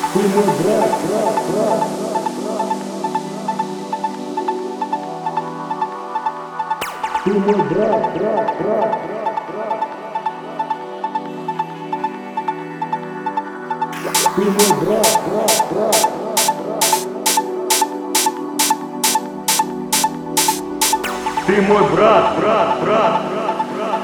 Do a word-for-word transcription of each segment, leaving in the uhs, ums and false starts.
Ты мой брат, брат, брат. Ты мой брат, брат, брат, брат, брат. Ты мой брат, брат, брат, брат, брат. Ты мой брат, брат, брат, брат, брат.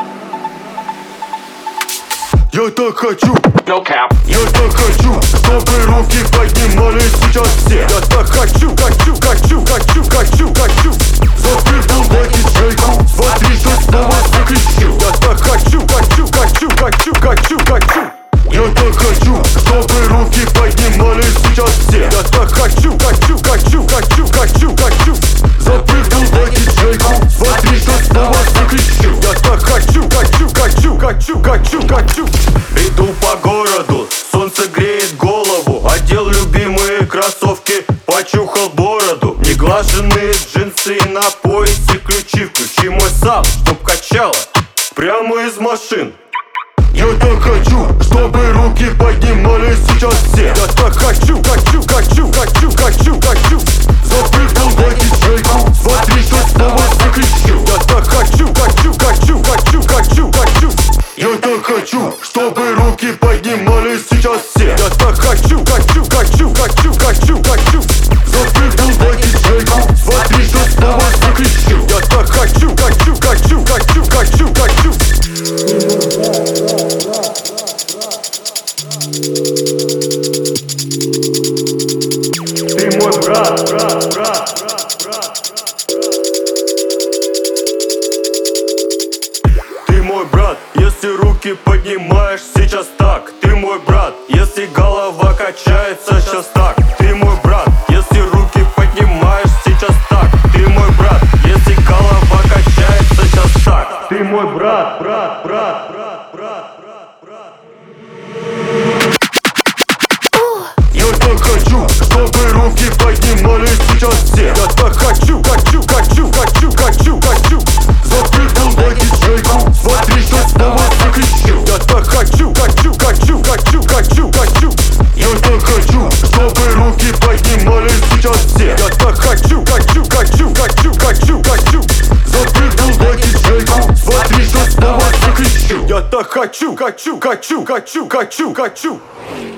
Я так хочу, No cap. я так хочу, чтобы руки поднимали сейчас все. Я так хочу, хочу, хочу, хочу, хочу, хочу. Запрыгнул на диджейку, смотри, что снова закричу. Я так хочу, хочу, хочу, хочу, хочу, хочу. Я так хочу, чтобы руки поднимали сейчас все. Я так хочу, хочу, хочу, хочу, хочу, хочу. Запрыгнул на диджейку, смотри, что снова закричу. Я так хочу, хочу, хочу, хочу, хочу, хочу. Иду по городу, солнце греет голову. Одел любимые кроссовки, почухал бороду. Неглаженные джинсы на поясе ключи. Включи мой саунд, чтоб качало прямо из машин. Я так хочу, чтобы руки поднимали сейчас все. Я так хочу, хочу, хочу, хочу, хочу, хочу. Запрыгнул на диджейку, смотри, что снова закричу. Я так хочу, хочу, хочу, хочу, хочу, хочу. Я так хочу, чтобы руки поднимали сейчас все. Я так хочу, хочу, хочу, хочу, хочу, хочу. Запрыгнул на диджейку, смотри, что снова закричу. Я так хочу, хочу, хочу, хочу, хочу, хочу. Ты мой брат, брат, брат, брат, брат. Ты мой брат, если руки поднимаешь сейчас так. Ты мой брат, если голова качается сейчас так. Ты мой брат, если руки поднимаешь сейчас так. Ты мой брат, если голова качается сейчас так. Ты мой брат, брат, брат, брат, брат, брат, брат. Я так хочу, чтобы руки поднимали сейчас все. Я так хочу, хочу, хочу, хочу, хочу, хочу. Запрыгнул на диджейку, смотри, что снова закричу. Я так хочу, хочу, хочу, хочу, хочу, хочу. Я так хочу, чтобы руки поднимали сейчас все. Я так хочу, хочу, хочу, хочу, хочу, хочу. Запрыгнул на диджейку, смотри, что снова закричу. Я так хочу, хочу, хочу, хочу, хочу, хочу.